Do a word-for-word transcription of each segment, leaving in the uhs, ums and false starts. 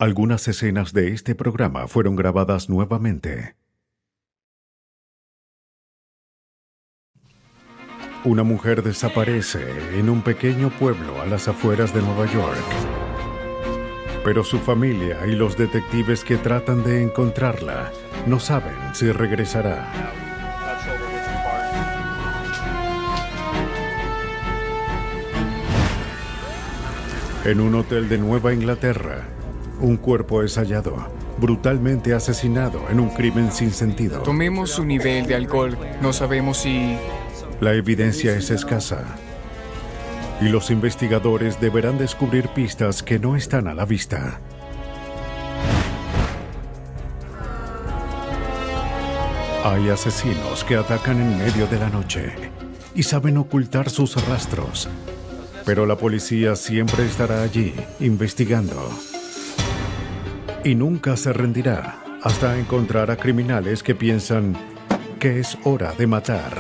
Algunas escenas de este programa fueron grabadas nuevamente. Una mujer desaparece en un pequeño pueblo a las afueras de Nueva York. Pero su familia y los detectives que tratan de encontrarla no saben si regresará. En un hotel de Nueva Inglaterra, un cuerpo es hallado, brutalmente asesinado en un crimen sin sentido. Tomemos su nivel de alcohol. No sabemos si... La evidencia es escasa. Y los investigadores deberán descubrir pistas que no están a la vista. Hay asesinos que atacan en medio de la noche y saben ocultar sus rastros. Pero la policía siempre estará allí, investigando. Y nunca se rendirá hasta encontrar a criminales que piensan que es hora de matar.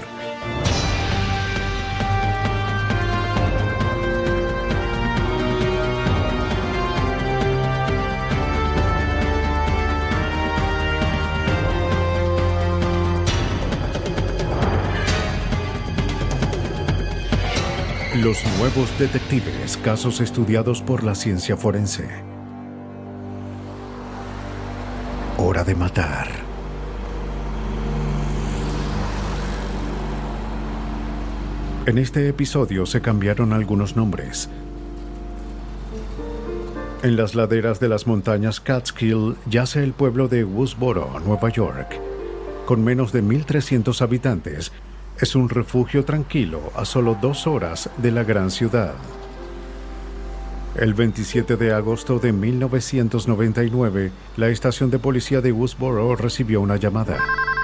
Los nuevos detectives, casos estudiados por la ciencia forense. Hora de matar. En este episodio se cambiaron algunos nombres. En las laderas de las montañas Catskill yace el pueblo de Woodsboro, Nueva York. Con menos de mil trescientos habitantes, es un refugio tranquilo a solo dos horas de la gran ciudad. El veintisiete de agosto de mil novecientos noventa y nueve, la estación de policía de Woodsboro recibió una llamada.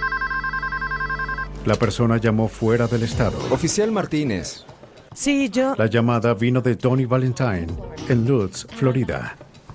La persona llamó fuera del estado. Oficial Martínez. Sí, yo... La llamada vino de Tony Valentine, en Lutz, Florida.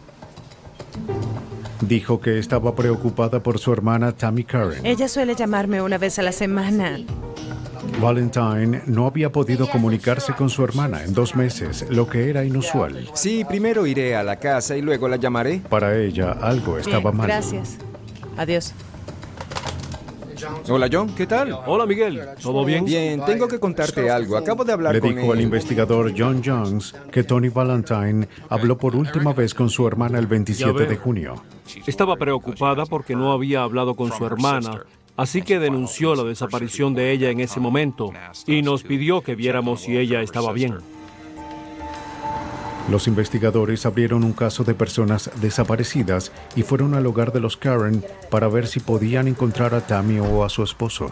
Dijo que estaba preocupada por su hermana Tammy Karen. Ella suele llamarme una vez a la semana. Valentine no había podido comunicarse con su hermana en dos meses, lo que era inusual. Sí, primero iré a la casa y luego la llamaré. Para ella, algo estaba Bien, mal. gracias. Adiós. Hola, John, ¿qué tal? Hola, Miguel. ¿Todo bien? Bien, tengo que contarte algo. Acabo de hablar Le con dijo él. al investigador John Jones que Tony Valentine habló por última vez con su hermana el veintisiete de junio. Estaba preocupada porque no había hablado con su hermana, así que denunció la desaparición de ella en ese momento y nos pidió que viéramos si ella estaba bien. Los investigadores abrieron un caso de personas desaparecidas y fueron al hogar de los Karen para ver si podían encontrar a Tammy o a su esposo.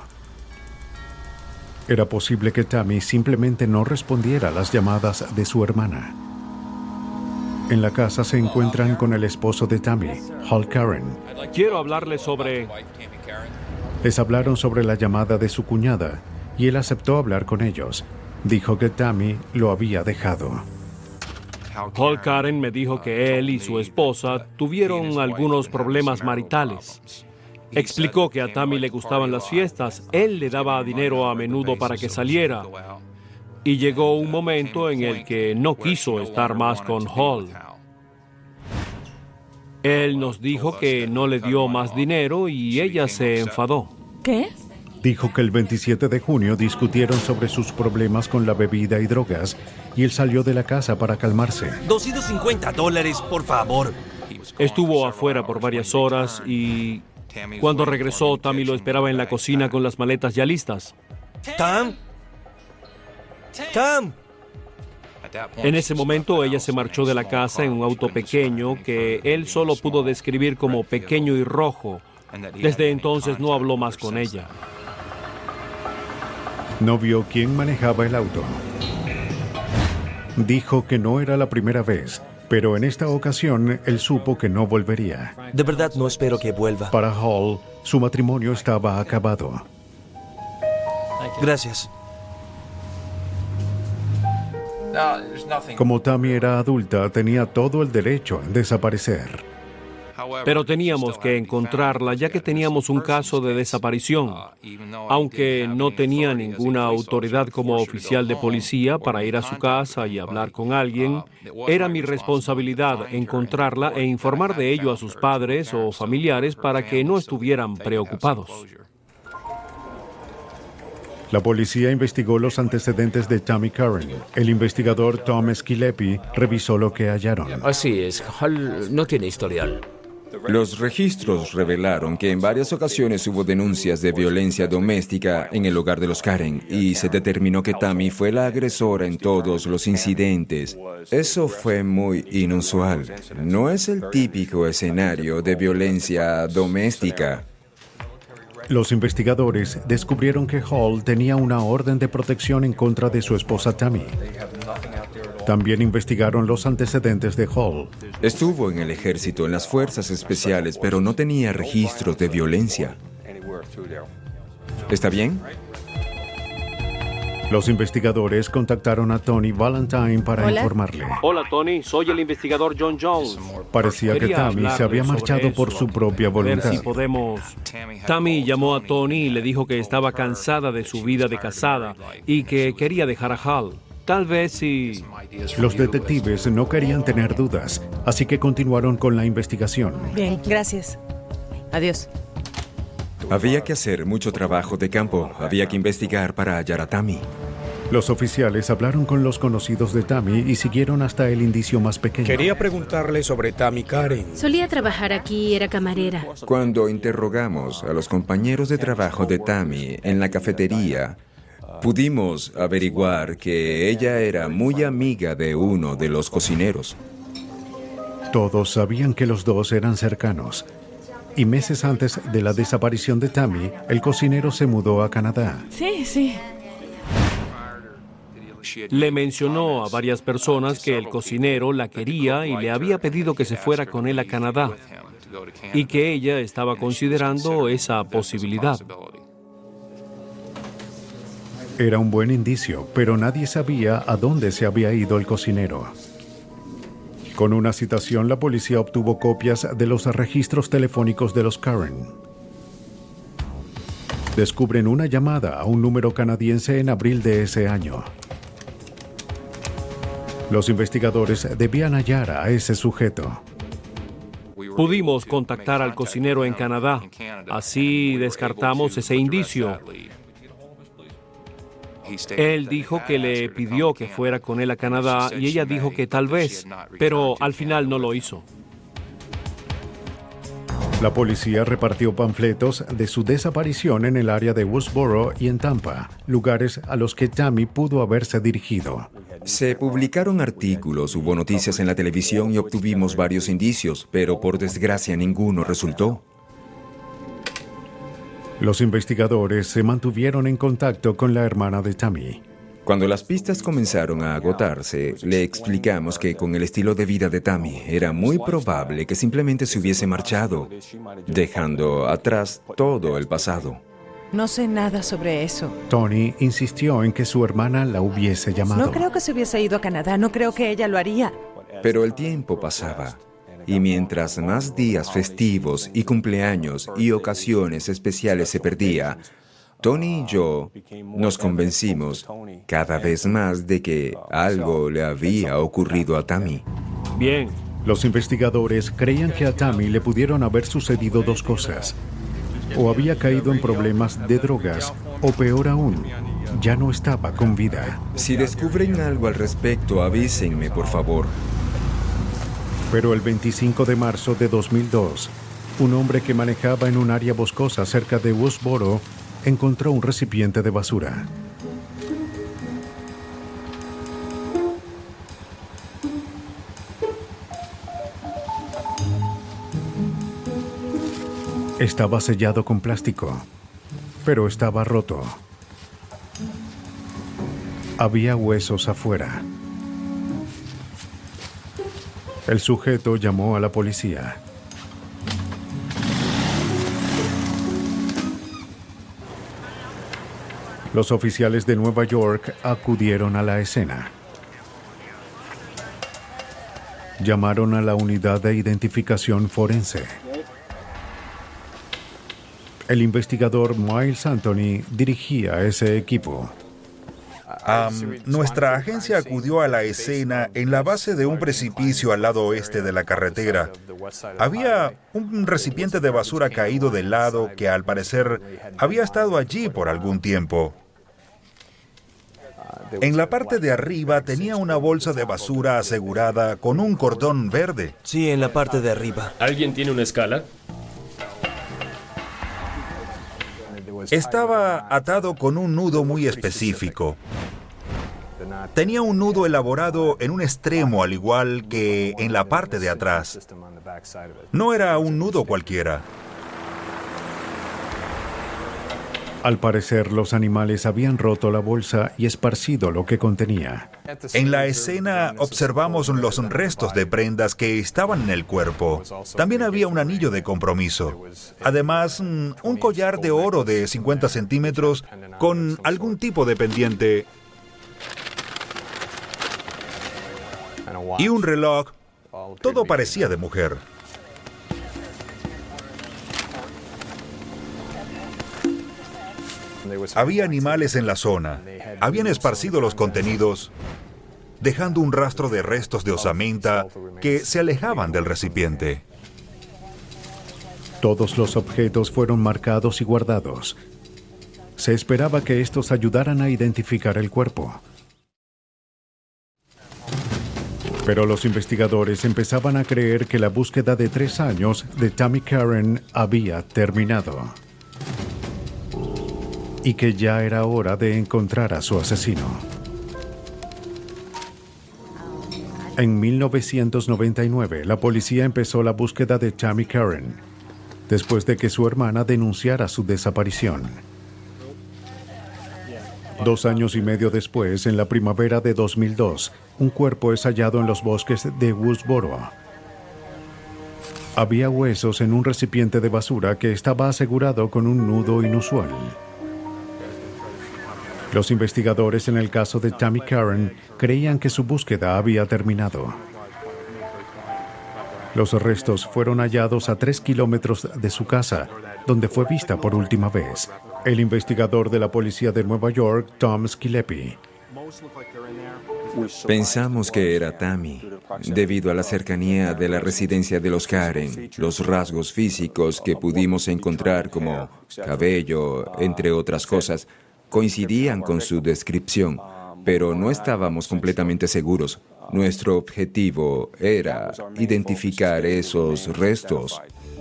Era posible que Tammy simplemente no respondiera a las llamadas de su hermana. En la casa se encuentran con el esposo de Tammy, Hal Karen. Quiero hablarle sobre... Les hablaron sobre la llamada de su cuñada y él aceptó hablar con ellos. Dijo que Tammy lo había dejado. Hal Karen me dijo que él y su esposa tuvieron algunos problemas maritales. Explicó que a Tammy le gustaban las fiestas, él le daba dinero a menudo para que saliera. Y llegó un momento en el que no quiso estar más con Hal. Él nos dijo que no le dio más dinero y ella se enfadó. ¿Qué? Dijo que el veintisiete de junio discutieron sobre sus problemas con la bebida y drogas y él salió de la casa para calmarse. doscientos cincuenta dólares, por favor. Estuvo afuera por varias horas y cuando regresó, Tammy lo esperaba en la cocina con las maletas ya listas. Tam. Tam. En ese momento, ella se marchó de la casa en un auto pequeño que él solo pudo describir como pequeño y rojo. Desde entonces no habló más con ella. No vio quién manejaba el auto. Dijo que no era la primera vez, pero en esta ocasión él supo que no volvería. De verdad no espero que vuelva. Para Hall, su matrimonio estaba acabado. Gracias. Como Tammy era adulta, tenía todo el derecho en desaparecer. Pero teníamos que encontrarla ya que teníamos un caso de desaparición. Aunque no tenía ninguna autoridad como oficial de policía para ir a su casa y hablar con alguien, era mi responsabilidad encontrarla e informar de ello a sus padres o familiares para que no estuvieran preocupados. La policía investigó los antecedentes de Tammy Curran. El investigador Tom Esquilepi revisó lo que hallaron. Así es, Hall no tiene historial. Los registros revelaron que en varias ocasiones hubo denuncias de violencia doméstica en el hogar de los Karen y se determinó que Tammy fue la agresora en todos los incidentes. Eso fue muy inusual. No es el típico escenario de violencia doméstica. Los investigadores descubrieron que Hall tenía una orden de protección en contra de su esposa Tammy. También investigaron los antecedentes de Hall. Estuvo en el ejército, en las fuerzas especiales, pero no tenía registros de violencia. ¿Está bien? Los investigadores contactaron a Tony Valentine para Hola. informarle. Hola, Tony. Soy el investigador John Jones. Parecía que Quería Tammy se hablarle había sobre marchado eso, por su propia a ver voluntad. si podemos... Tammy llamó a Tony y le dijo que estaba cansada de su vida de casada y que quería dejar a Hal. Tal vez si... Los detectives no querían tener dudas, así que continuaron con la investigación. Bien, gracias. Adiós. Había que hacer mucho trabajo de campo. Había que investigar para hallar a Tammy. Los oficiales hablaron con los conocidos de Tammy y siguieron hasta el indicio más pequeño. Quería preguntarle sobre Tammy Curran. Solía trabajar aquí, era camarera. Cuando interrogamos a los compañeros de trabajo de Tammy en la cafetería, pudimos averiguar que ella era muy amiga de uno de los cocineros. Todos sabían que los dos eran cercanos. Y meses antes de la desaparición de Tammy, el cocinero se mudó a Canadá. Sí, sí. Le mencionó a varias personas que el cocinero la quería y le había pedido que se fuera con él a Canadá y que ella estaba considerando esa posibilidad. Era un buen indicio, pero nadie sabía a dónde se había ido el cocinero. Con una citación, la policía obtuvo copias de los registros telefónicos de los Curran. Descubren una llamada a un número canadiense en abril de ese año. Los investigadores debían hallar a ese sujeto. Pudimos contactar al cocinero en Canadá. Así descartamos ese indicio. Él dijo que le pidió que fuera con él a Canadá y ella dijo que tal vez, pero al final no lo hizo. La policía repartió panfletos de su desaparición en el área de Woodsboro y en Tampa, lugares a los que Tammy pudo haberse dirigido. Se publicaron artículos, hubo noticias en la televisión y obtuvimos varios indicios, pero por desgracia ninguno resultó. Los investigadores se mantuvieron en contacto con la hermana de Tammy. Cuando las pistas comenzaron a agotarse, le explicamos que con el estilo de vida de Tammy era muy probable que simplemente se hubiese marchado, dejando atrás todo el pasado. No sé nada sobre eso. Tony insistió en que su hermana la hubiese llamado. No creo que se hubiese ido a Canadá, no creo que ella lo haría. Pero el tiempo pasaba. Y mientras más días festivos y cumpleaños y ocasiones especiales se perdía, Tony y yo nos convencimos cada vez más de que algo le había ocurrido a Tammy. Bien. Los investigadores creían que a Tammy le pudieron haber sucedido dos cosas. O había caído en problemas de drogas, o peor aún, ya no estaba con vida. Si descubren algo al respecto, avísenme, por favor. Pero el veinticinco de marzo de dos mil dos, un hombre que manejaba en un área boscosa cerca de Woodsboro encontró un recipiente de basura. Estaba sellado con plástico, pero estaba roto. Había huesos afuera. El sujeto llamó a la policía. Los oficiales de Nueva York acudieron a la escena. Llamaron a la unidad de identificación forense. El investigador Miles Anthony dirigía ese equipo. Um, nuestra agencia acudió a la escena en la base de un precipicio al lado oeste de la carretera. Había un recipiente de basura caído de lado que al parecer había estado allí por algún tiempo. En la parte de arriba tenía una bolsa de basura asegurada con un cordón verde. Sí, en la parte de arriba. ¿Alguien tiene una escala? Estaba atado con un nudo muy específico. Tenía un nudo elaborado en un extremo al igual que en la parte de atrás. No era un nudo cualquiera. Al parecer, los animales habían roto la bolsa y esparcido lo que contenía. En la escena observamos los restos de prendas que estaban en el cuerpo. También había un anillo de compromiso. Además, un collar de oro de cincuenta centímetros con algún tipo de pendiente. Y un reloj. Todo parecía de mujer. Había animales en la zona. Habían esparcido los contenidos, dejando un rastro de restos de osamenta que se alejaban del recipiente. Todos los objetos fueron marcados y guardados. Se esperaba que estos ayudaran a identificar el cuerpo. Pero los investigadores empezaban a creer que la búsqueda de tres años de Tammy Karen había terminado. Y que ya era hora de encontrar a su asesino. En mil novecientos noventa y nueve, la policía empezó la búsqueda de Tammy Karen, después de que su hermana denunciara su desaparición. Dos años y medio después, en la primavera de dos mil dos, un cuerpo es hallado en los bosques de Woodsboro. Había huesos en un recipiente de basura que estaba asegurado con un nudo inusual. Los investigadores en el caso de Tammy Karen creían que su búsqueda había terminado. Los restos fueron hallados a tres kilómetros de su casa, donde fue vista por última vez. El investigador de la policía de Nueva York, Tom Skilepi. Pensamos que era Tammy, debido a la cercanía de la residencia de los Karen, los rasgos físicos que pudimos encontrar como cabello, entre otras cosas, coincidían con su descripción, pero no estábamos completamente seguros. Nuestro objetivo era identificar esos restos.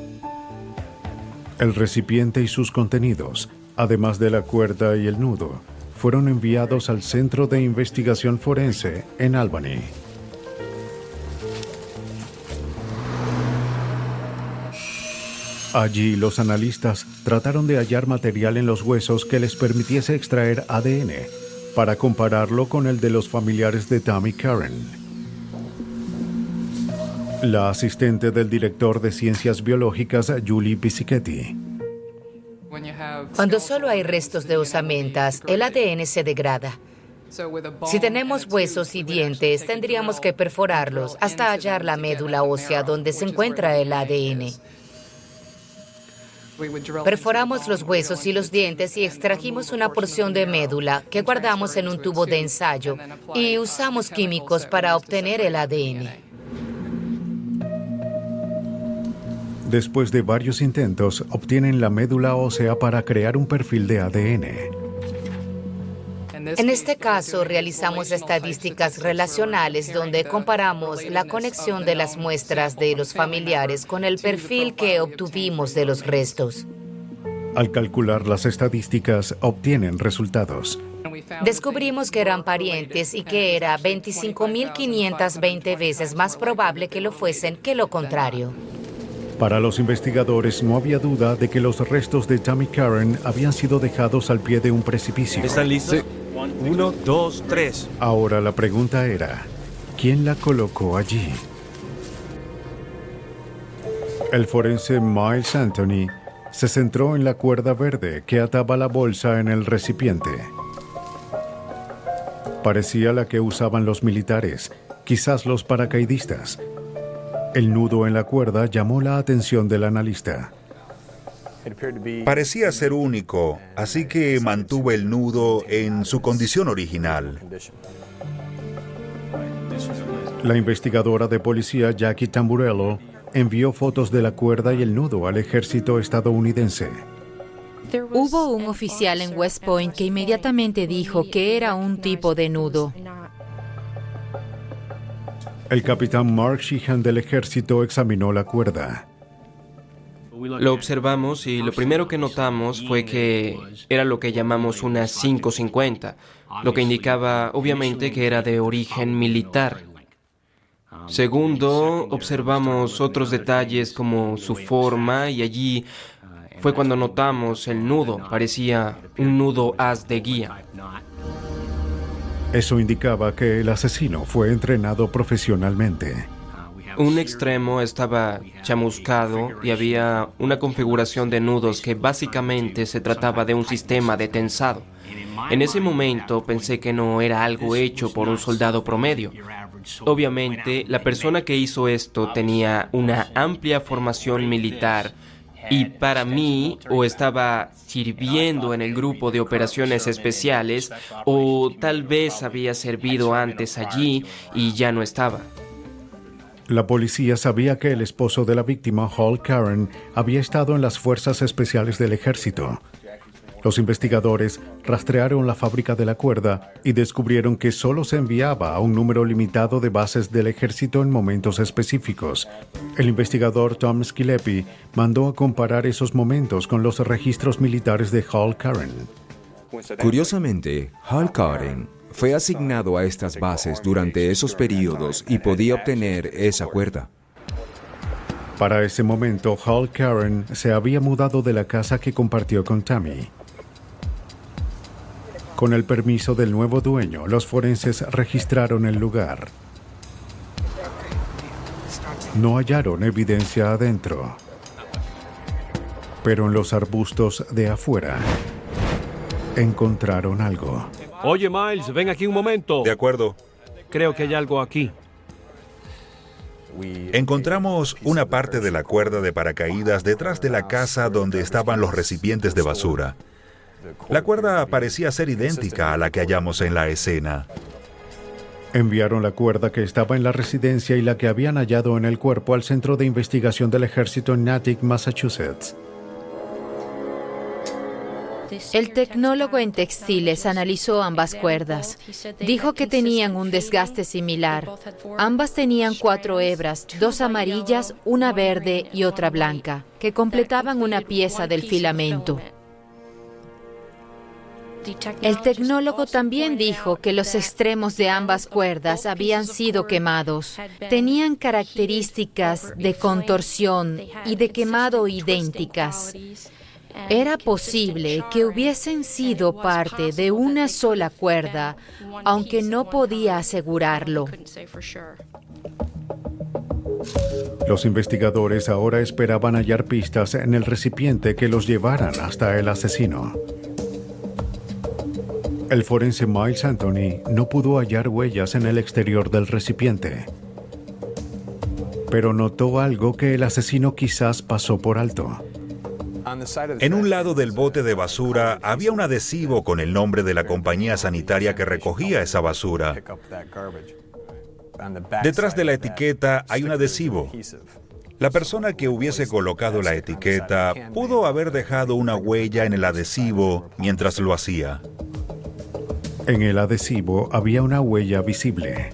El recipiente y sus contenidos, además de la cuerda y el nudo, fueron enviados al Centro de Investigación Forense en Albany. Allí, los analistas trataron de hallar material en los huesos que les permitiese extraer A D N para compararlo con el de los familiares de Tammy Karen. La asistente del director de Ciencias Biológicas, Julie Bisichetti. Cuando solo hay restos de osamentas, el A D N se degrada. Si tenemos huesos y dientes, tendríamos que perforarlos hasta hallar la médula ósea donde se encuentra el A D N. Perforamos los huesos y los dientes y extrajimos una porción de médula que guardamos en un tubo de ensayo y usamos químicos para obtener el A D N. Después de varios intentos, obtienen la médula ósea para crear un perfil de A D N. En este caso, realizamos estadísticas relacionales donde comparamos la conexión de las muestras de los familiares con el perfil que obtuvimos de los restos. Al calcular las estadísticas, obtienen resultados. Descubrimos que eran parientes y que era veinticinco mil quinientas veinte veces más probable que lo fuesen que lo contrario. Para los investigadores no había duda de que los restos de Tammy Karen habían sido dejados al pie de un precipicio. ¿Están listos? Sí. Uno, dos, tres. Ahora la pregunta era, ¿quién la colocó allí? El forense Miles Anthony se centró en la cuerda verde que ataba la bolsa en el recipiente. Parecía la que usaban los militares, quizás los paracaidistas, El nudo en la cuerda llamó la atención del analista. Parecía ser único, así que mantuvo el nudo en su condición original. La investigadora de policía Jackie Tamburello envió fotos de la cuerda y el nudo al ejército estadounidense. Hubo un oficial en West Point que inmediatamente dijo que era un tipo de nudo. El capitán Mark Sheehan del ejército examinó la cuerda. Lo observamos y lo primero que notamos fue que era lo que llamamos una cinco cincuenta, lo que indicaba obviamente que era de origen militar. Segundo, observamos otros detalles como su forma y allí fue cuando notamos el nudo, parecía un nudo haz de guía. Eso indicaba que el asesino fue entrenado profesionalmente. Un extremo estaba chamuscado y había una configuración de nudos que básicamente se trataba de un sistema de tensado. En ese momento pensé que no era algo hecho por un soldado promedio. Obviamente, la persona que hizo esto tenía una amplia formación militar y para mí o estaba sirviendo en el grupo de operaciones especiales o tal vez había servido antes allí y ya no estaba. La policía sabía que el esposo de la víctima, Hal Karen, había estado en las fuerzas especiales del ejército. Los investigadores rastrearon la fábrica de la cuerda y descubrieron que solo se enviaba a un número limitado de bases del ejército en momentos específicos. El investigador Tom Skilepi mandó a comparar esos momentos con los registros militares de Hal Karen. Curiosamente, Hal Karen fue asignado a estas bases durante esos periodos y podía obtener esa cuerda. Para ese momento, Hal Karen se había mudado de la casa que compartió con Tammy. Con el permiso del nuevo dueño, los forenses registraron el lugar. No hallaron evidencia adentro, pero en los arbustos de afuera encontraron algo. Oye, Miles, ven aquí un momento. De acuerdo. Creo que hay algo aquí. Encontramos una parte de la cuerda de paracaídas detrás de la casa donde estaban los recipientes de basura. La cuerda parecía ser idéntica a la que hallamos en la escena. Enviaron la cuerda que estaba en la residencia y la que habían hallado en el cuerpo al Centro de Investigación del Ejército en Natick, Massachusetts. El tecnólogo en textiles analizó ambas cuerdas. Dijo que tenían un desgaste similar. Ambas tenían cuatro hebras, dos amarillas, una verde y otra blanca, que completaban una pieza del filamento. El tecnólogo también dijo que los extremos de ambas cuerdas habían sido quemados. Tenían características de contorsión y de quemado idénticas. Era posible que hubiesen sido parte de una sola cuerda, aunque no podía asegurarlo. Los investigadores ahora esperaban hallar pistas en el recipiente que los llevaran hasta el asesino. El forense Miles Anthony no pudo hallar huellas en el exterior del recipiente, pero notó algo que el asesino quizás pasó por alto. En un lado del bote de basura había un adhesivo con el nombre de la compañía sanitaria que recogía esa basura. Detrás de la etiqueta hay un adhesivo. La persona que hubiese colocado la etiqueta pudo haber dejado una huella en el adhesivo mientras lo hacía. En el adhesivo había una huella visible.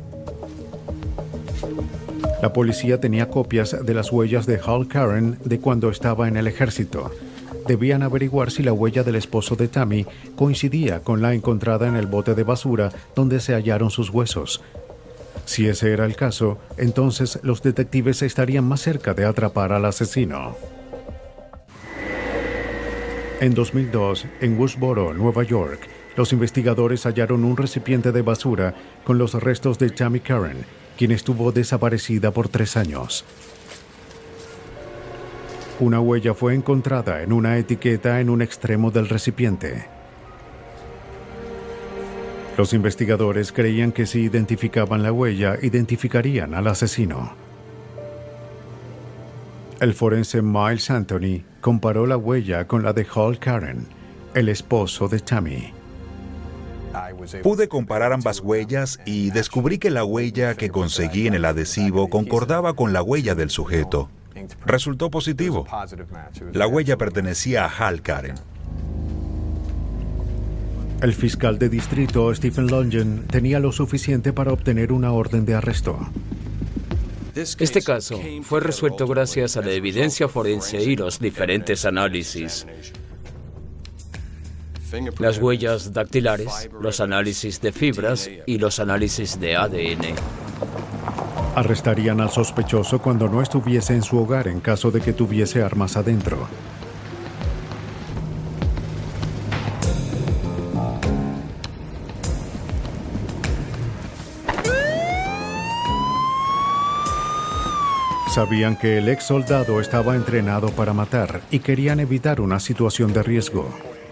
La policía tenía copias de las huellas de Hal Karen de cuando estaba en el ejército. Debían averiguar si la huella del esposo de Tammy coincidía con la encontrada en el bote de basura donde se hallaron sus huesos. Si ese era el caso, entonces los detectives estarían más cerca de atrapar al asesino. En dos mil dos, en Woodsboro, Nueva York, los investigadores hallaron un recipiente de basura con los restos de Tammy Karen, quien estuvo desaparecida por tres años. Una huella fue encontrada en una etiqueta en un extremo del recipiente. Los investigadores creían que si identificaban la huella, identificarían al asesino. El forense Miles Anthony comparó la huella con la de Hal Karen, el esposo de Tammy. Pude comparar ambas huellas y descubrí que la huella que conseguí en el adhesivo concordaba con la huella del sujeto. Resultó positivo. La huella pertenecía a Hal Karen. El fiscal de distrito, Stephen Longen, tenía lo suficiente para obtener una orden de arresto. Este caso fue resuelto gracias a la evidencia forense y los diferentes análisis. Las huellas dactilares, los análisis de fibras y los análisis de A D N. Arrestarían al sospechoso cuando no estuviese en su hogar en caso de que tuviese armas adentro. Sabían que el ex soldado estaba entrenado para matar y querían evitar una situación de riesgo.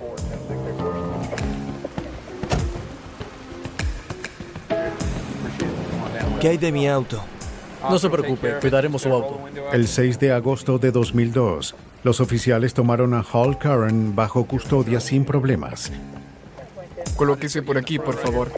¿Qué hay de mi auto? No se preocupe, cuidaremos su auto. El seis de agosto de dos mil dos, los oficiales tomaron a Hal Karen bajo custodia sin problemas. Colóquese por aquí, por favor.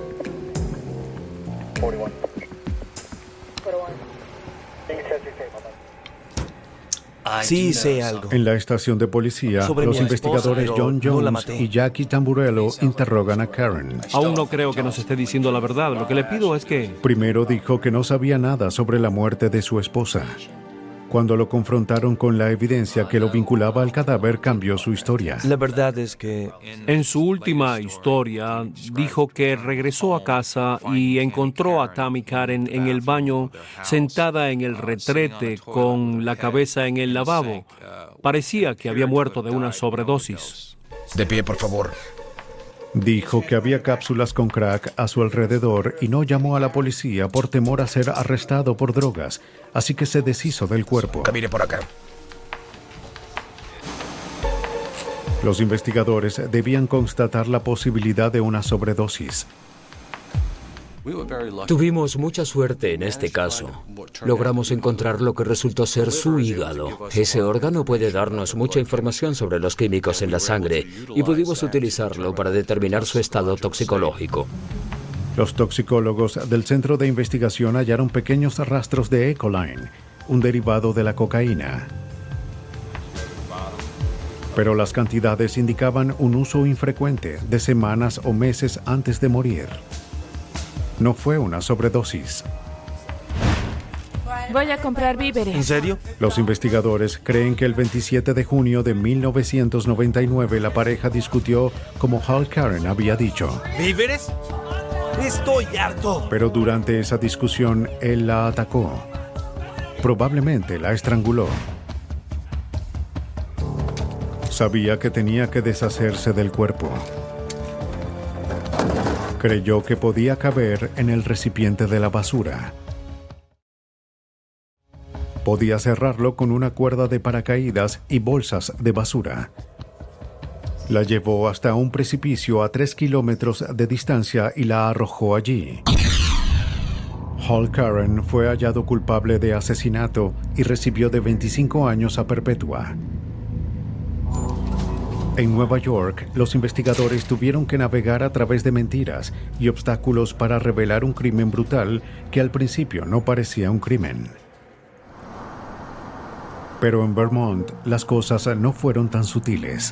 Sí, sé algo. En la estación de policía, Sobre los mi investigadores esposa, John no la Jones maté. y Jackie Tamburello interrogan a Karen. Aún no creo que nos esté diciendo la verdad. Lo que le pido es que... Primero dijo que no sabía nada sobre la muerte de su esposa. Cuando lo confrontaron con la evidencia que lo vinculaba al cadáver, cambió su historia. La verdad es que... En su última historia, dijo que regresó a casa y encontró a Tammy Karen en el baño, sentada en el retrete con la cabeza en el lavabo. Parecía que había muerto de una sobredosis. De pie, por favor. Dijo que había cápsulas con crack a su alrededor y no llamó a la policía por temor a ser arrestado por drogas, así que se deshizo del cuerpo. Camine por acá. Los investigadores debían constatar la posibilidad de una sobredosis. Tuvimos mucha suerte en este caso. Logramos encontrar lo que resultó ser su hígado. Ese órgano puede darnos mucha información sobre los químicos en la sangre y pudimos utilizarlo para determinar su estado toxicológico. Los toxicólogos del Centro de Investigación hallaron pequeños rastros de E. coli, un derivado de la cocaína. Pero las cantidades indicaban un uso infrecuente de semanas o meses antes de morir. No fue una sobredosis. Voy a comprar víveres. ¿En serio? Los investigadores creen que el veintisiete de junio de mil novecientos noventa y nueve la pareja discutió como Hal Karen había dicho. ¿Víveres? ¡Estoy harto! Pero durante esa discusión, él la atacó. Probablemente la estranguló. Sabía que tenía que deshacerse del cuerpo. Creyó que podía caber en el recipiente de la basura. Podía cerrarlo con una cuerda de paracaídas y bolsas de basura. La llevó hasta un precipicio a tres kilómetros de distancia y la arrojó allí. Hal Karen fue hallado culpable de asesinato y recibió de veinticinco años a perpetua. En Nueva York, los investigadores tuvieron que navegar a través de mentiras y obstáculos para revelar un crimen brutal que al principio no parecía un crimen. Pero en Vermont, las cosas no fueron tan sutiles.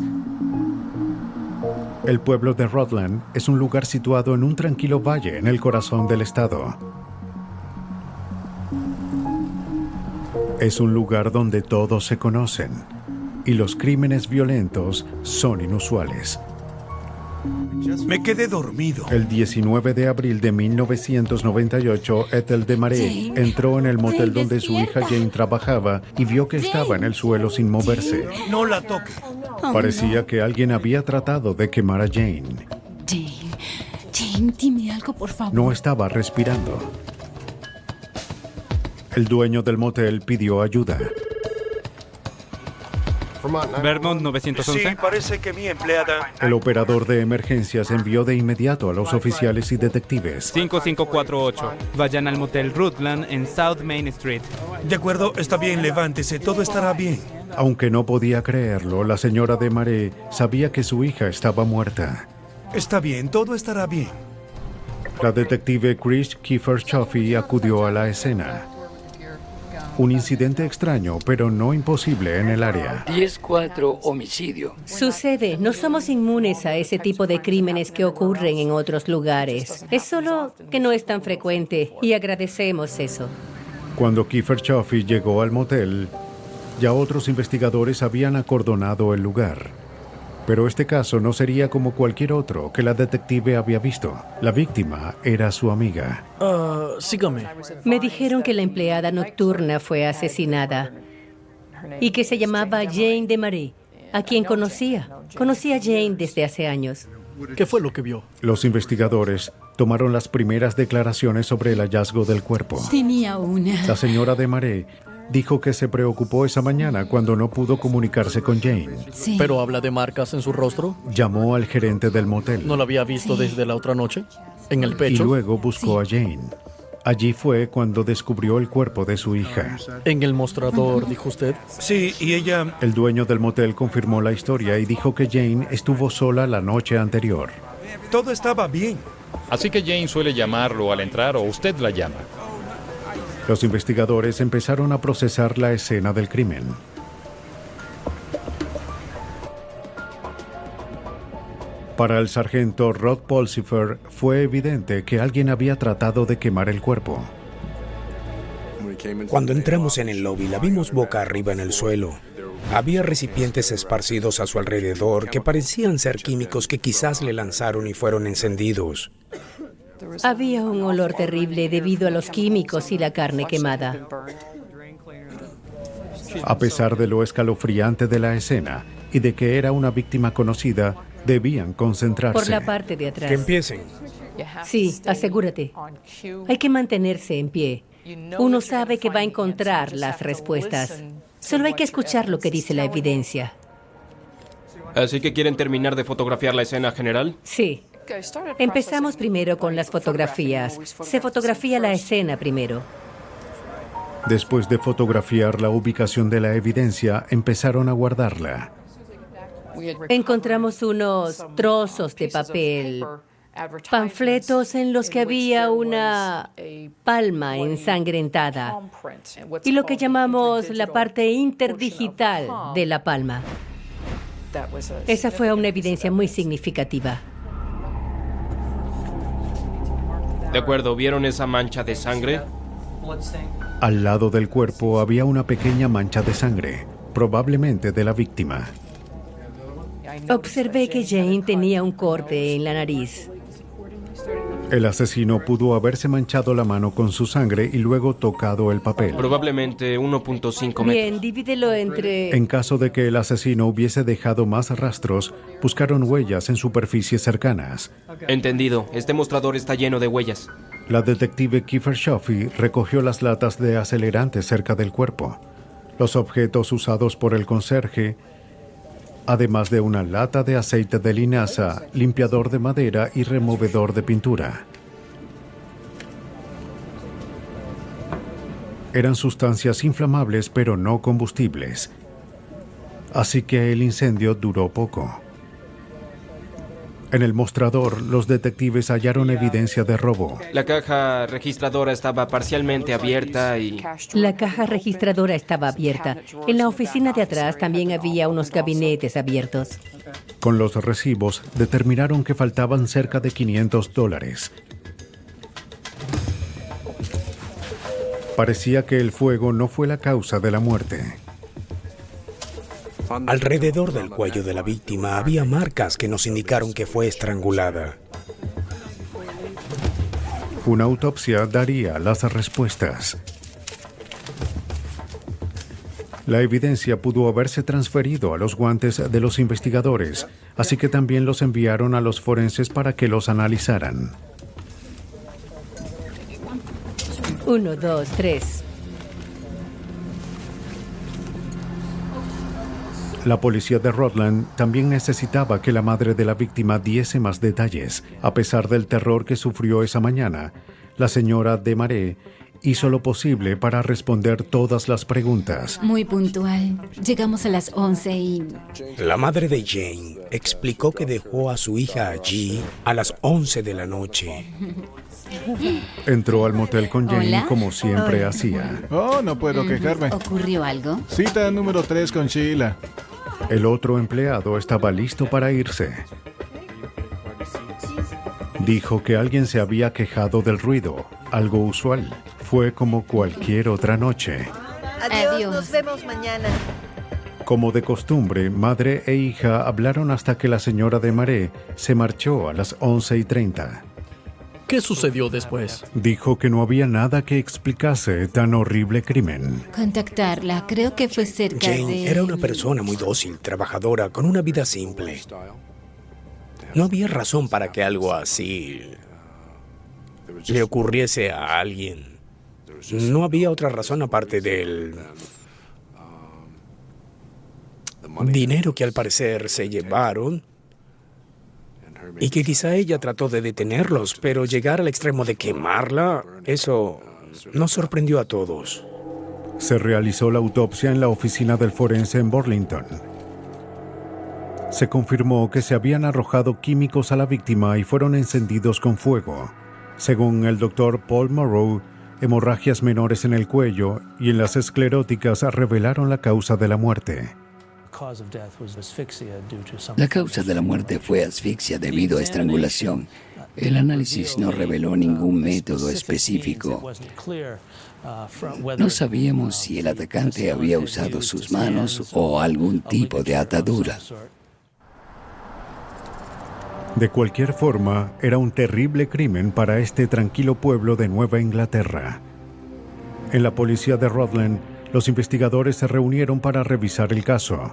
El pueblo de Rutland es un lugar situado en un tranquilo valle en el corazón del estado. Es un lugar donde todos se conocen y los crímenes violentos son inusuales. Me quedé dormido. El diecinueve de abril de mil novecientos noventa y ocho, Ethel Desmarais entró en el motel donde su hija Jane trabajaba y vio que estaba en el suelo sin moverse. No la toque. Parecía que alguien había tratado de quemar a Jane. Jane, Jane, dime algo, por favor. No estaba respirando. El dueño del motel pidió ayuda. Vermont novecientos once. Sí, parece que mi empleada... El operador de emergencias envió de inmediato a los oficiales y detectives. cinco cinco cuatro ocho. Vayan al motel Rutland en South Main Street. De acuerdo, está bien, levántese, todo estará bien. Aunque no podía creerlo, la señora Desmarais sabía que su hija estaba muerta. Está bien, todo estará bien. La detective Chris Kiefer Chaffee acudió a la escena. Un incidente extraño, pero no imposible en el área. diez cuatro homicidio. Sucede, no somos inmunes a ese tipo de crímenes que ocurren en otros lugares. Es solo que no es tan frecuente y agradecemos eso. Cuando Kiefer Chaffee llegó al motel, ya otros investigadores habían acordonado el lugar. Pero este caso no sería como cualquier otro que la detective había visto. La víctima era su amiga. Uh, sígame. Me dijeron que la empleada nocturna fue asesinada y que se llamaba Jane Desmarais, a quien conocía. Conocí a Jane desde hace años. ¿Qué fue lo que vio? Los investigadores tomaron las primeras declaraciones sobre el hallazgo del cuerpo. Tenía una. La señora Desmarais dijo que se preocupó esa mañana cuando no pudo comunicarse con Jane. Sí. ¿Pero habla de marcas en su rostro? Llamó al gerente del motel. ¿No la había visto sí. desde la otra noche? ¿En el pecho? Y luego buscó sí. a Jane. Allí fue cuando descubrió el cuerpo de su hija. ¿En el mostrador, dijo usted? Sí, y ella... El dueño del motel confirmó la historia y dijo que Jane estuvo sola la noche anterior. Todo estaba bien. Así que Jane suele llamarlo al entrar o usted la llama. Los investigadores empezaron a procesar la escena del crimen. Para el sargento Rod Pulsifer fue evidente que alguien había tratado de quemar el cuerpo. Cuando entramos en el lobby, la vimos boca arriba en el suelo. Había recipientes esparcidos a su alrededor que parecían ser químicos que quizás le lanzaron y fueron encendidos. Había un olor terrible debido a los químicos y la carne quemada. A pesar de lo escalofriante de la escena y de que era una víctima conocida, debían concentrarse. Por la parte de atrás. Que empiecen. Sí, asegúrate. Hay que mantenerse en pie. Uno sabe que va a encontrar las respuestas. Solo hay que escuchar lo que dice la evidencia. ¿Así que quieren terminar de fotografiar la escena general? Sí. Empezamos primero con las fotografías. Se fotografía la escena primero. Después de fotografiar la ubicación de la evidencia, empezaron a guardarla. Encontramos unos trozos de papel, panfletos en los que había una palma ensangrentada y lo que llamamos la parte interdigital de la palma. Esa fue una evidencia muy significativa. De acuerdo, ¿vieron esa mancha de sangre? Al lado del cuerpo había una pequeña mancha de sangre, probablemente de la víctima. Observé que Jane tenía un corte en la nariz. El asesino pudo haberse manchado la mano con su sangre y luego tocado el papel. Probablemente uno punto cinco metros. Bien, divídelo entre... En caso de que el asesino hubiese dejado más rastros, buscaron huellas en superficies cercanas. Entendido. Este mostrador está lleno de huellas. La detective Kiefer Chaffee recogió las latas de acelerante cerca del cuerpo, los objetos usados por el conserje, además de una lata de aceite de linaza, limpiador de madera y removedor de pintura. Eran sustancias inflamables pero no combustibles, así que el incendio duró poco. En el mostrador, los detectives hallaron evidencia de robo. La caja registradora estaba parcialmente abierta y... La caja registradora estaba abierta. En la oficina de atrás también había unos gabinetes abiertos. Con los recibos, determinaron que faltaban cerca de quinientos dólares. Parecía que el fuego no fue la causa de la muerte. Alrededor del cuello de la víctima había marcas que nos indicaron que fue estrangulada. Una autopsia daría las respuestas. La evidencia pudo haberse transferido a los guantes de los investigadores, así que también los enviaron a los forenses para que los analizaran. Uno, dos, tres. La policía de Rutland también necesitaba que la madre de la víctima diese más detalles. A pesar del terror que sufrió esa mañana, la señora Desmarais hizo lo posible para responder todas las preguntas. Muy puntual. Llegamos a las once y... La madre de Jane explicó que dejó a su hija allí a las once de la noche. Entró al motel con Jane. Hola. Como siempre Hola. hacía. Oh, no puedo quejarme. ¿Ocurrió algo? Cita número tres con Sheila. El otro empleado estaba listo para irse. Dijo que alguien se había quejado del ruido, algo usual. Fue como cualquier otra noche. Adiós, Adiós. nos vemos mañana. Como de costumbre, madre e hija hablaron hasta que la señora Desmarais se marchó a las once y treinta. ¿Qué sucedió después? Dijo que no había nada que explicase tan horrible crimen. Contactarla. Creo que fue cerca Jane de... era una persona muy dócil, trabajadora, con una vida simple. No había razón para que algo así le ocurriese a alguien. No había otra razón aparte del dinero que al parecer se llevaron y que quizá ella trató de detenerlos, pero llegar al extremo de quemarla, eso nos sorprendió a todos. Se realizó la autopsia en la oficina del forense en Burlington. Se confirmó que se habían arrojado químicos a la víctima y fueron encendidos con fuego. Según el doctor Paul Morrow, hemorragias menores en el cuello y en las escleróticas revelaron la causa de la muerte. La causa de la muerte fue asfixia debido a estrangulación. El análisis no reveló ningún método específico. No sabíamos si el atacante había usado sus manos o algún tipo de atadura. De cualquier forma, era un terrible crimen para este tranquilo pueblo de Nueva Inglaterra. En la policía de Rutland, los investigadores se reunieron para revisar el caso.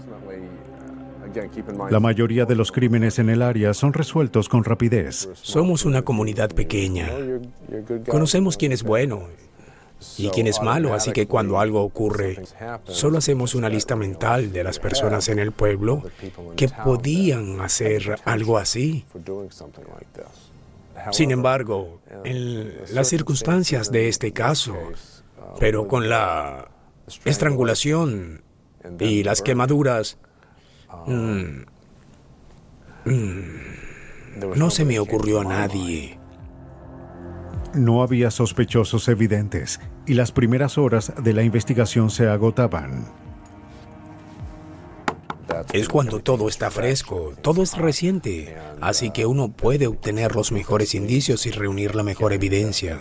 La mayoría de los crímenes en el área son resueltos con rapidez. Somos una comunidad pequeña. Conocemos quién es bueno y quién es malo, así que cuando algo ocurre, solo hacemos una lista mental de las personas en el pueblo que podían hacer algo así. Sin embargo, en las circunstancias de este caso, pero con la estrangulación y las quemaduras, mm, mm, no se me ocurrió a nadie. No había sospechosos evidentes y las primeras horas de la investigación se agotaban. Es cuando todo está fresco, todo es reciente, así que uno puede obtener los mejores indicios y reunir la mejor evidencia.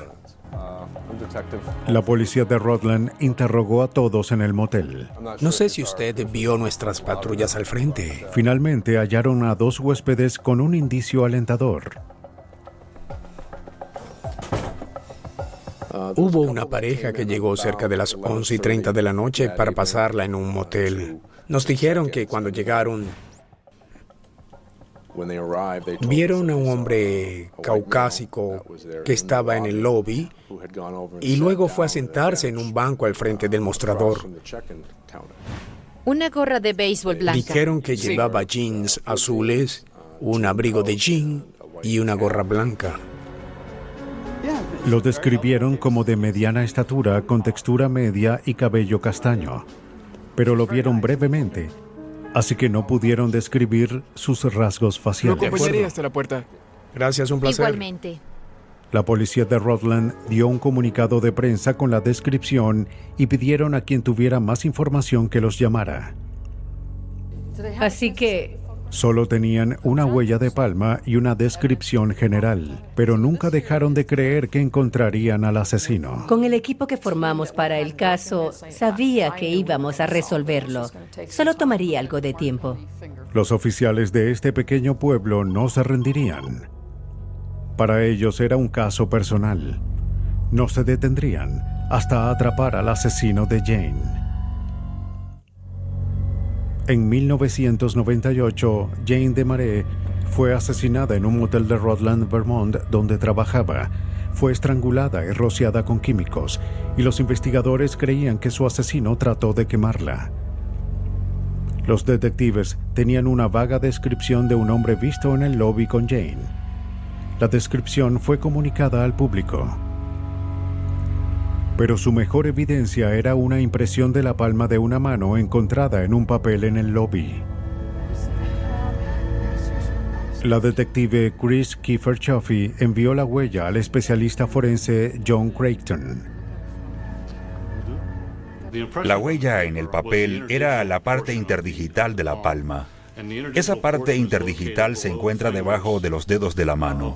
La policía de Rutland interrogó a todos en el motel. No sé si usted vio nuestras patrullas al frente. Finalmente hallaron a dos huéspedes con un indicio alentador. Hubo una pareja que llegó cerca de las once y treinta de la noche para pasarla en un motel. Nos dijeron que cuando llegaron, vieron a un hombre caucásico que estaba en el lobby y luego fue a sentarse en un banco al frente del mostrador. Una gorra de béisbol blanca. Dijeron que llevaba jeans azules, un abrigo de jean y una gorra blanca. Lo describieron como de mediana estatura, con textura media y cabello castaño, pero lo vieron brevemente, así que no pudieron describir sus rasgos Lo faciales. acompañaría hasta la puerta. Gracias, un placer. Igualmente. La policía de Rutland dio un comunicado de prensa con la descripción y pidieron a quien tuviera más información que los llamara. Así que... Solo tenían una huella de palma y una descripción general, pero nunca dejaron de creer que encontrarían al asesino. Con el equipo que formamos para el caso, sabía que íbamos a resolverlo. Solo tomaría algo de tiempo. Los oficiales de este pequeño pueblo no se rendirían. Para ellos era un caso personal. No se detendrían hasta atrapar al asesino de Jane. En mil novecientos noventa y ocho, Jane Desmarais fue asesinada en un motel de Rutland, Vermont, donde trabajaba. Fue estrangulada y rociada con químicos, y los investigadores creían que su asesino trató de quemarla. Los detectives tenían una vaga descripción de un hombre visto en el lobby con Jane. La descripción fue comunicada al público. Pero su mejor evidencia era una impresión de la palma de una mano encontrada en un papel en el lobby. La detective Chris Kiefer Chaffee envió la huella al especialista forense John Creighton. La huella en el papel era la parte interdigital de la palma. Esa parte interdigital se encuentra debajo de los dedos de la mano.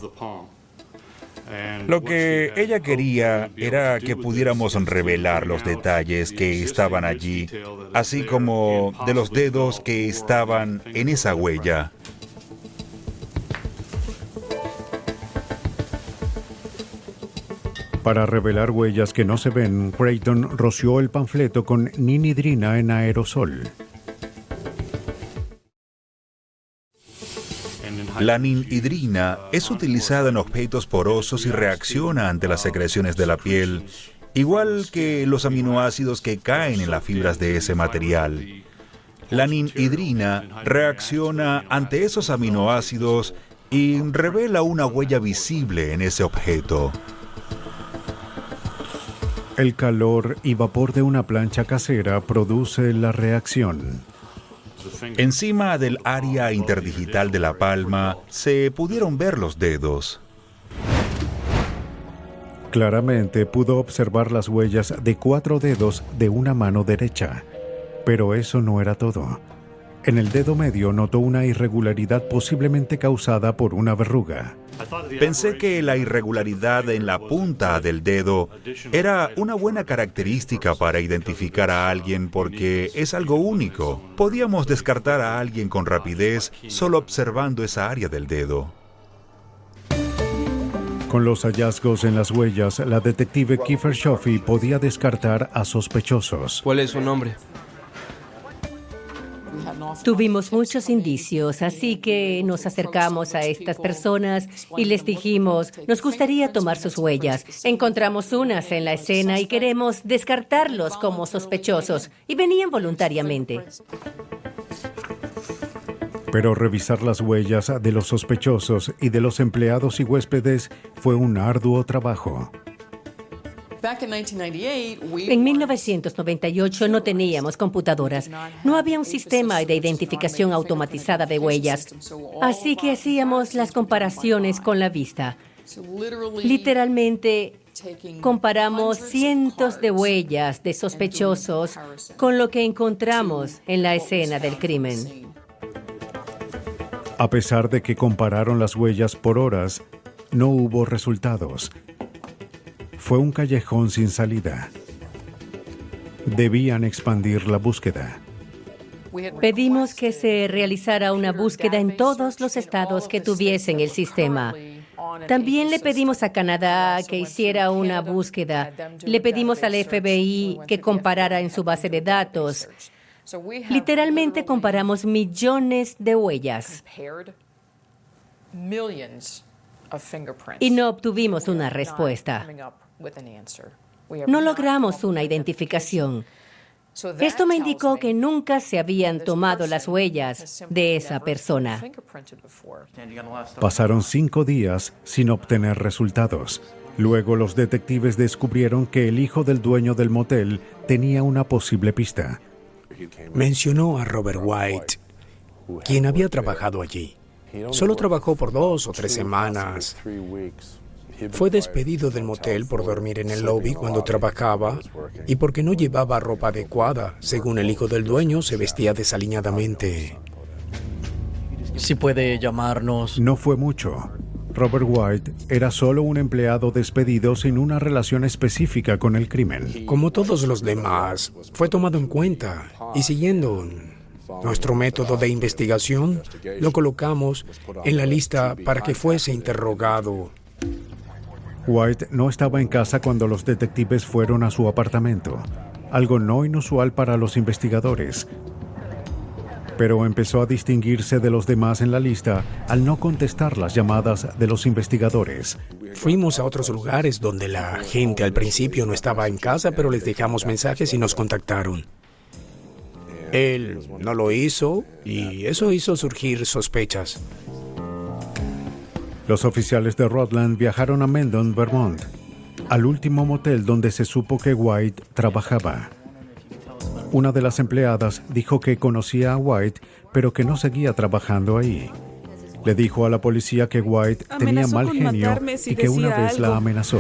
Lo que ella quería era que pudiéramos revelar los detalles que estaban allí, así como de los dedos que estaban en esa huella. Para revelar huellas que no se ven, Creighton roció el panfleto con ninhidrina en aerosol. La ninhidrina es utilizada en objetos porosos y reacciona ante las secreciones de la piel, igual que los aminoácidos que caen en las fibras de ese material. La ninhidrina reacciona ante esos aminoácidos y revela una huella visible en ese objeto. El calor y vapor de una plancha casera produce la reacción. Encima del área interdigital de la palma se pudieron ver los dedos. Claramente pudo observar las huellas de cuatro dedos de una mano derecha, pero eso no era todo. En el dedo medio notó una irregularidad posiblemente causada por una verruga. Pensé que la irregularidad en la punta del dedo era una buena característica para identificar a alguien porque es algo único. Podíamos descartar a alguien con rapidez solo observando esa área del dedo. Con los hallazgos en las huellas, la detective Kiefer Chaffee podía descartar a sospechosos. ¿Cuál es su nombre? Tuvimos muchos indicios, así que nos acercamos a estas personas y les dijimos, nos gustaría tomar sus huellas. Encontramos unas en la escena y queremos descartarlos como sospechosos, y venían voluntariamente. Pero revisar las huellas de los sospechosos y de los empleados y huéspedes fue un arduo trabajo. En mil novecientos noventa y ocho no teníamos computadoras. No había un sistema de identificación automatizada de huellas. Así que hacíamos las comparaciones con la vista. Literalmente, comparamos cientos de huellas de sospechosos con lo que encontramos en la escena del crimen. A pesar de que compararon las huellas por horas, no hubo resultados. Fue un callejón sin salida. Debían expandir la búsqueda. Pedimos que se realizara una búsqueda en todos los estados que tuviesen el sistema. También le pedimos a Canadá que hiciera una búsqueda. Le pedimos al F B I que comparara en su base de datos. Literalmente comparamos millones de huellas. Y no obtuvimos una respuesta. No logramos una identificación. Esto me indicó que nunca se habían tomado las huellas de esa persona. Pasaron cinco días sin obtener resultados. Luego los detectives descubrieron que el hijo del dueño del motel tenía una posible pista. Mencionó a Robert White, quien había trabajado allí. Solo trabajó por dos o tres semanas. Fue despedido del motel por dormir en el lobby cuando trabajaba y porque no llevaba ropa adecuada. Según el hijo del dueño, se vestía desaliñadamente. Si puede llamarnos... No fue mucho. Robert White era solo un empleado despedido sin una relación específica con el crimen. Como todos los demás, fue tomado en cuenta y siguiendo nuestro método de investigación, lo colocamos en la lista para que fuese interrogado. White no estaba en casa cuando los detectives fueron a su apartamento, algo no inusual para los investigadores. Pero empezó a distinguirse de los demás en la lista al no contestar las llamadas de los investigadores. Fuimos a otros lugares donde la gente al principio no estaba en casa, pero les dejamos mensajes y nos contactaron. Él no lo hizo y eso hizo surgir sospechas. Los oficiales de Rutland viajaron a Mendon, Vermont, al último motel donde se supo que White trabajaba. Una de las empleadas dijo que conocía a White, pero que no seguía trabajando ahí. Le dijo a la policía que White tenía mal genio y que una vez la amenazó.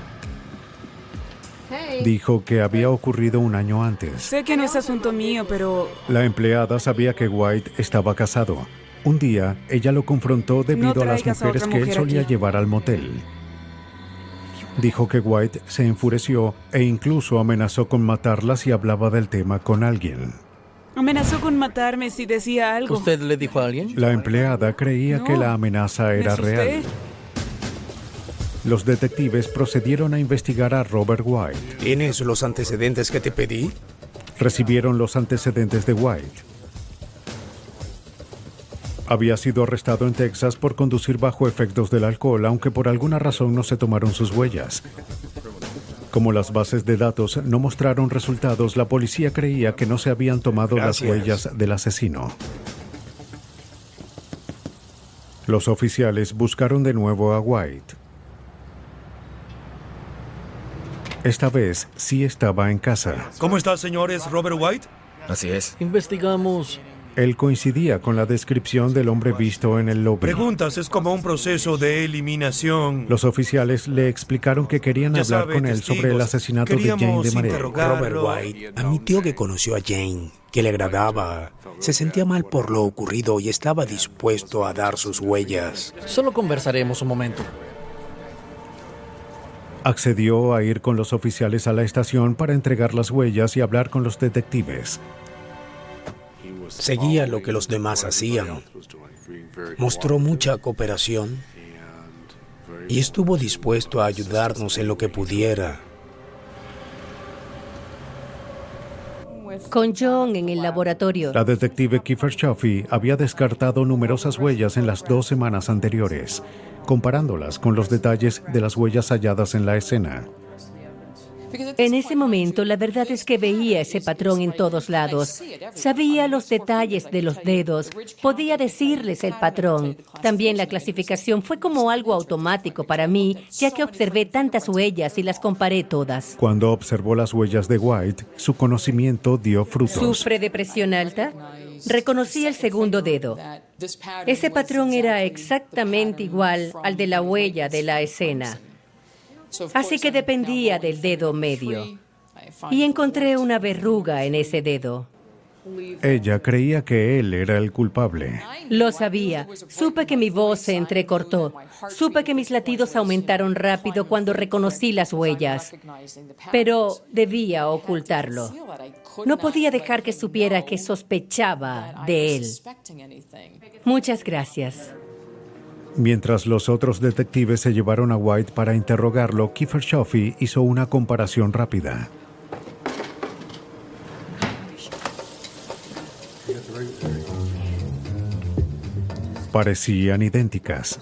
Dijo que había ocurrido un año antes. Sé que no es asunto mío, pero... La empleada sabía que White estaba casado. Un día, ella lo confrontó debido No a las traigas a mujeres otra que él mujer solía aquí. llevar al motel. Dijo que White se enfureció e incluso amenazó con matarlas si hablaba del tema con alguien. Amenazó con matarme si decía algo. ¿Usted le dijo a alguien? La empleada creía No, que la amenaza me era asusté. real. Los detectives procedieron a investigar a Robert White. ¿Tienes los antecedentes que te pedí? Recibieron los antecedentes de White. Había sido arrestado en Texas por conducir bajo efectos del alcohol, aunque por alguna razón no se tomaron sus huellas. Como las bases de datos no mostraron resultados, la policía creía que no se habían tomado Gracias. las huellas del asesino. Los oficiales buscaron de nuevo a White. Esta vez sí estaba en casa. ¿Cómo está, señores? ¿Robert White? Así es. Investigamos. Él coincidía con la descripción del hombre visto en el lobby. Preguntas, es como un proceso de eliminación. Los oficiales le explicaron que querían Ya hablar sabe, con él testigos. sobre el asesinato de Jane Queríamos de Marais. Robert White admitió que conoció a Jane, que le agradaba. Se sentía mal por lo ocurrido y estaba dispuesto a dar sus huellas. Solo conversaremos un momento. Accedió a ir con los oficiales a la estación para entregar las huellas y hablar con los detectives. Seguía lo que los demás hacían. Mostró mucha cooperación y estuvo dispuesto a ayudarnos en lo que pudiera. Con John en el laboratorio. La detective Kiefer Chaffee había descartado numerosas huellas en las dos semanas anteriores, comparándolas con los detalles de las huellas halladas en la escena. En ese momento, la verdad es que veía ese patrón en todos lados. Sabía los detalles de los dedos, podía decirles el patrón. También la clasificación fue como algo automático para mí, ya que observé tantas huellas y las comparé todas. Cuando observó las huellas de White, su conocimiento dio frutos. ¿Sufre de presión alta? Reconocí el segundo dedo. Ese patrón era exactamente igual al de la huella de la escena. Así que dependía del dedo medio. Y encontré una verruga en ese dedo. Ella creía que él era el culpable. Lo sabía. Supe que mi voz se entrecortó. Supe que mis latidos aumentaron rápido cuando reconocí las huellas. Pero debía ocultarlo. No podía dejar que supiera que sospechaba de él. Muchas gracias. Mientras los otros detectives se llevaron a White para interrogarlo, Kiefer Chaffee hizo una comparación rápida. Parecían idénticas.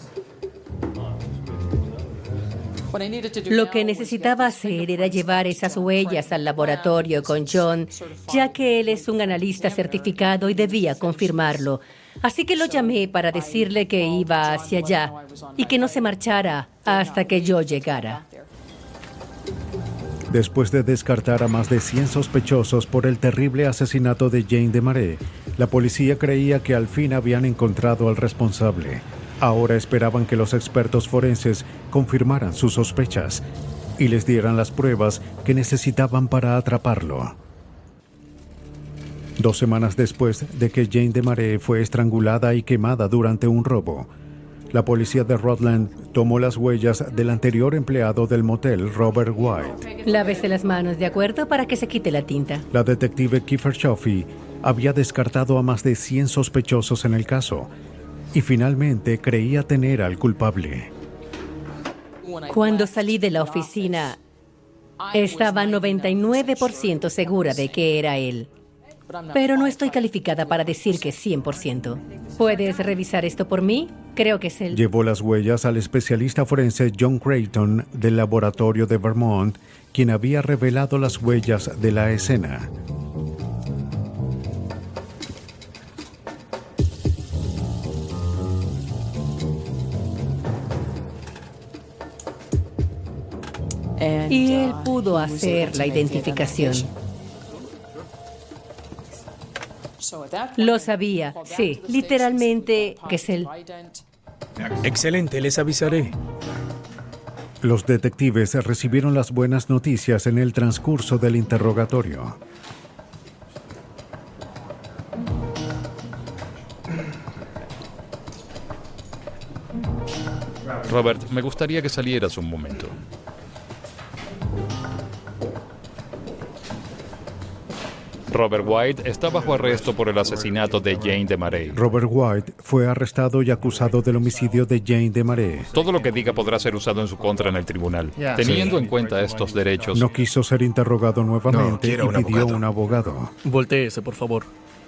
Lo que necesitaba hacer era llevar esas huellas al laboratorio con John, ya que él es un analista certificado y debía confirmarlo. Así que lo llamé para decirle que iba hacia allá y que no se marchara hasta que yo llegara. Después de descartar a más de cien sospechosos por el terrible asesinato de Jane de Marais, la policía creía que al fin habían encontrado al responsable. Ahora esperaban que los expertos forenses confirmaran sus sospechas y les dieran las pruebas que necesitaban para atraparlo. Dos semanas después de que Jane de Marais fue estrangulada y quemada durante un robo, la policía de Rutland tomó las huellas del anterior empleado del motel, Robert White. Lávese las manos, ¿de acuerdo? Para que se quite la tinta. La detective Kiefer Chaffee había descartado a más de cien sospechosos en el caso y finalmente creía tener al culpable. Cuando salí de la oficina, estaba noventa y nueve por ciento segura de que era él. Pero no estoy calificada para decir que cien por ciento. ¿Puedes revisar esto por mí? Creo que es él. Llevó las huellas al especialista forense John Creighton del laboratorio de Vermont, quien había revelado las huellas de la escena. Y él pudo hacer la identificación. Lo sabía, sí, literalmente que es él. Excelente, les avisaré. Los detectives recibieron las buenas noticias en el transcurso del interrogatorio. Robert, me gustaría que salieras un momento. Robert White está bajo arresto por el asesinato de Jane DeMarais. Robert White fue arrestado y acusado del homicidio de Jane DeMarais. Todo lo que diga podrá ser usado en su contra en el tribunal. Yeah. Teniendo sí. en cuenta estos derechos... No quiso ser interrogado nuevamente no, y pidió un abogado. Voltéese, por favor.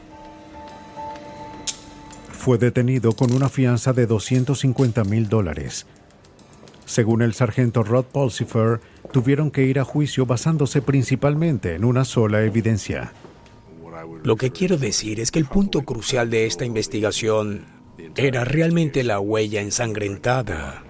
Fue detenido con una fianza de doscientos cincuenta mil dólares. Según el sargento Rod Pulsifer, tuvieron que ir a juicio basándose principalmente en una sola evidencia. Lo que quiero decir es que el punto crucial de esta investigación era realmente la huella ensangrentada.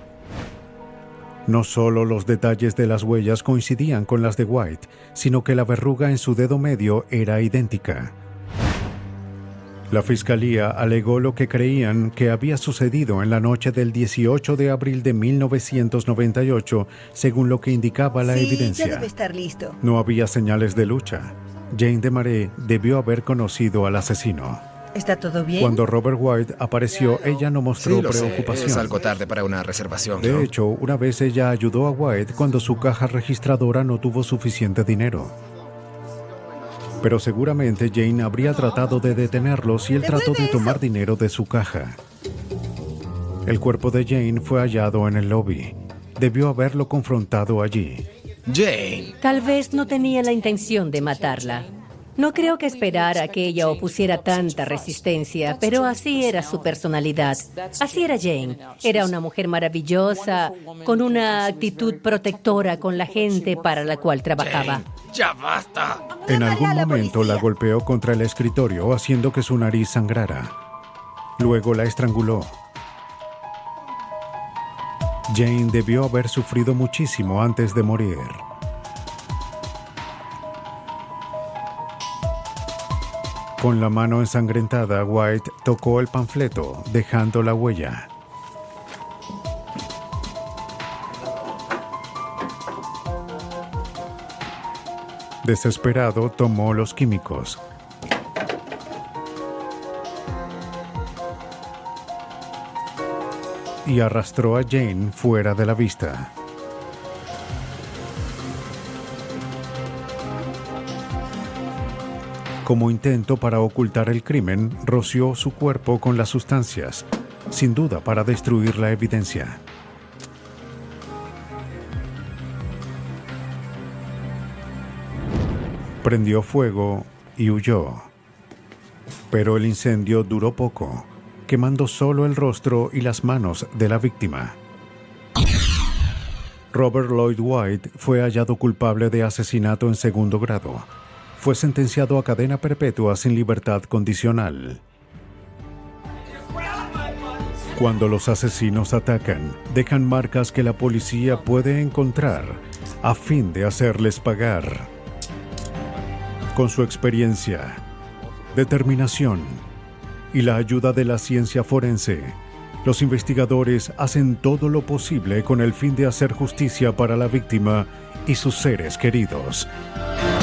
No solo los detalles de las huellas coincidían con las de White, sino que la verruga en su dedo medio era idéntica. La fiscalía alegó lo que creían que había sucedido en la noche del dieciocho de abril de mil novecientos noventa y ocho, según lo que indicaba la sí, evidencia. Ya debe estar listo. No había señales de lucha. Jane DeMarais debió haber conocido al asesino. ¿Está todo bien? Cuando Robert White apareció, ella no mostró sí, lo preocupación. Sé. Es algo tarde para una reservación, De ¿no? hecho, una vez ella ayudó a White cuando su caja registradora no tuvo suficiente dinero. Pero seguramente Jane habría tratado de detenerlo si él trató de tomar dinero de su caja. El cuerpo de Jane fue hallado en el lobby. Debió haberlo confrontado allí. Jane. Tal vez no tenía la intención de matarla. No creo que esperara que ella opusiera tanta resistencia, pero así era su personalidad. Así era Jane. Era una mujer maravillosa, con una actitud protectora con la gente para la cual trabajaba. Jane, ¡ya basta! En algún momento la golpeó contra el escritorio, haciendo que su nariz sangrara. Luego la estranguló. Jane debió haber sufrido muchísimo antes de morir. Con la mano ensangrentada, White tocó el panfleto, dejando la huella. Desesperado, tomó los químicos. Y arrastró a Jane fuera de la vista. Como intento para ocultar el crimen, roció su cuerpo con las sustancias, sin duda para destruir la evidencia. Prendió fuego y huyó. Pero el incendio duró poco, quemando solo el rostro y las manos de la víctima. Robert Lloyd White fue hallado culpable de asesinato en segundo grado. Fue sentenciado a cadena perpetua sin libertad condicional. Cuando los asesinos atacan, dejan marcas que la policía puede encontrar a fin de hacerles pagar. Con su experiencia, determinación y la ayuda de la ciencia forense, los investigadores hacen todo lo posible con el fin de hacer justicia para la víctima y sus seres queridos.